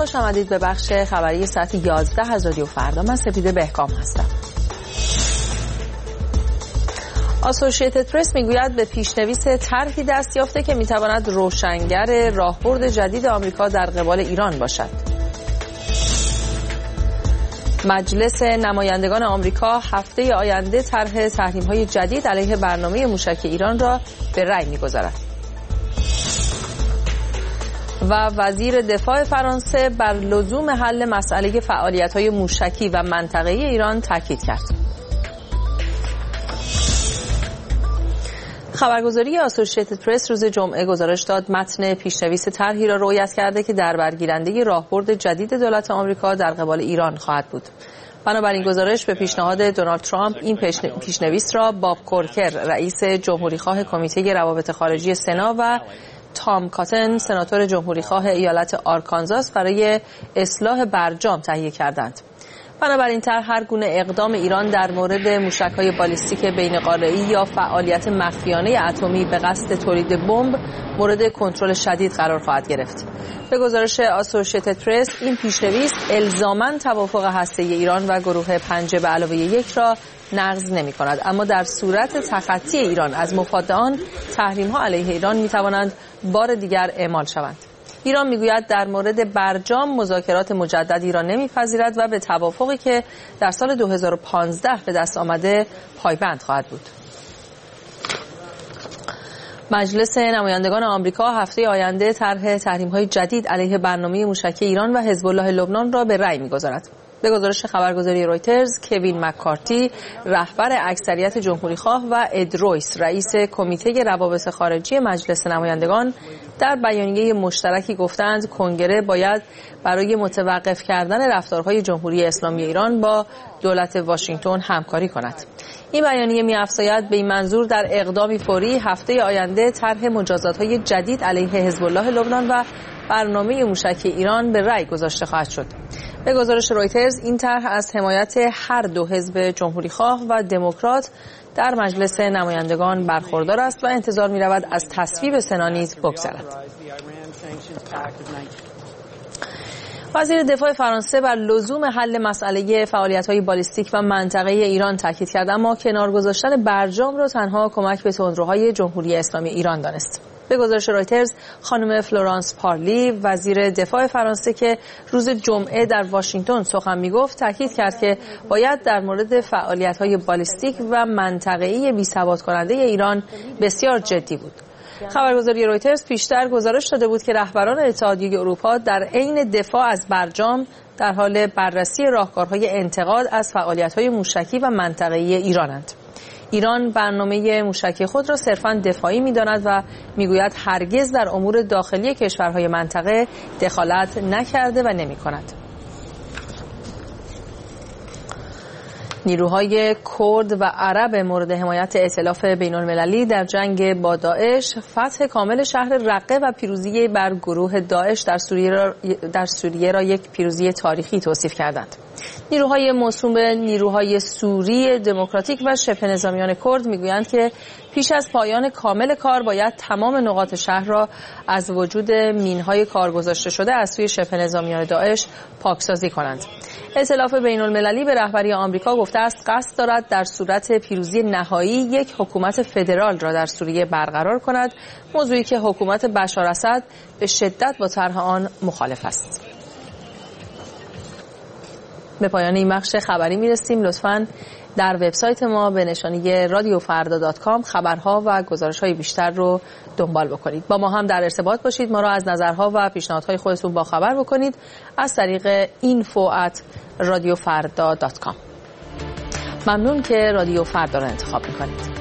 خوش آمدید به بخش خبری ساعت 11 از رادیو فردا. من سپیده بهکام هستم. آسوشیتد پرس میگوید به پیشنویس طرحی دست یافته که میتواند روشنگر راهبرد جدید آمریکا در قبال ایران باشد. مجلس نمایندگان آمریکا هفته آینده طرح تحریم‌های جدید علیه برنامه موشک ایران را به رأی می‌گذارد. و وزیر دفاع فرانسه بر لزوم حل مسئله فعالیت‌های موشکی و منطقه‌ای ایران تاکید کرد. خبرگزاری آسوشیتد پرس روز جمعه گزارش داد متن پیشنویس طرحی را رویت کرده که در برگیرنده راهبرد جدید دولت آمریکا در قبال ایران خواهد بود. بنابراین گزارش به پیشنهاد دونالد ترامپ این پیشنویس را باب کورکر رئیس جمهوریخواه کمیته روابط خارجی سنا و تام کاتن سناتور جمهوریخواه ایالت آرکانزاس برای اصلاح برجام تهیه کردند. بنابراین طرح هر گونه اقدام ایران در مورد موشک‌های بالیستیک بین‌قاره‌ای یا فعالیت مخفیانه اتمی به قصد تولید بمب مورد کنترل شدید قرار خواهد گرفت. به گزارش آسوشیتد پرس این پیشنویس الزاماً توافق هسته‌ای ایران و گروه 5+1 را نقض نمی‌کند، اما در صورت تخطی ایران از مفاد آن تحریم‌ها علیه ایران می‌توانند بار دیگر اعمال شوند. ایران میگوید در مورد برجام مذاکرات مجددی را نمیپذیرد و به توافقی که در سال 2015 به دست آمده پایبند خواهد بود. مجلس نمایندگان آمریکا هفته آینده طرح تحریم‌های جدید علیه برنامه موشک ایران و حزب الله لبنان را به رأی می‌گذارد. به گزارش خبرگزاری رویترز، کوین مککارتی رهبر اکثریت جمهوریخواه و اد رویس رئیس کمیته روابط خارجی مجلس نمایندگان در بیانیه مشترکی گفتند کنگره باید برای متوقف کردن رفتارهای جمهوری اسلامی ایران با دولت واشنگتن همکاری کند. این بیانیه می‌افزاید به این منظور در اقدامی فوری هفته آینده طرح مجازات‌های جدید علیه حزب الله لبنان و برنامه موشک ایران به رأی گذاشته خواهد شد. به گزارش رویترز این طرح از حمایت هر دو حزب جمهوریخواه و دموکرات در مجلس نمایندگان برخوردار است و انتظار می‌رود از تصویب سنا نیز بگذرد. وزیر دفاع فرانسه بر لزوم حل مسئله فعالیت‌های بالیستیک و منطقه‌ای ایران تاکید کرد، اما کنار گذاشتن برجام را تنها کمک به تندروهای جمهوری اسلامی ایران دانست. به گزارش رویترز خانم فلورانس پارلی وزیر دفاع فرانسه که روز جمعه در واشنگتن سخن می‌گفت تاکید کرد که باید در مورد فعالیت‌های بالیستیک و منطقه‌ای بی‌ثبات کننده ایران بسیار جدی بود. خبرگزاری رویترز پیشتر گزارش داده بود که رهبران اتحادیه اروپا در عین دفاع از برجام در حال بررسی راهکارهای انتقاد از فعالیت‌های موشکی و منطقه‌ای ایرانند. ایران برنامه موشکی خود را صرفاً دفاعی می‌داند و می‌گوید هرگز در امور داخلی کشورهای منطقه دخالت نکرده و نمی‌کند. نیروهای کرد و عرب مورد حمایت ائتلاف بین‌المللی در جنگ با داعش فتح کامل شهر رقه و پیروزی بر گروه داعش در سوریه را یک پیروزی تاریخی توصیف کردند. نیروهای موسوم به نیروهای سوری دموکراتیک و شبه نظامیان کرد میگویند که پیش از پایان کامل کار باید تمام نقاط شهر را از وجود مینهای کارگذاشته شده از سوی شبه نظامیان داعش پاکسازی کنند. ائتلاف بین‌المللی به رهبری آمریکا گفته است قصد دارد در صورت پیروزی نهایی یک حکومت فدرال را در سوریه برقرار کند، موضوعی که حکومت بشار اسد به شدت با طرح آن مخالف است. به پایان این بخش خبری میرسیم. لطفاً در وبسایت ما به نشانی radiofarda.com خبرها و گزارش‌های بیشتر رو دنبال بکنید. با ما هم در ارتباط باشید. ما را از نظرها و پیشنهادهای خودتون باخبر بکنید از طریق info@radiofarda.com. ممنون که رادیو فردا را انتخاب می‌کنید.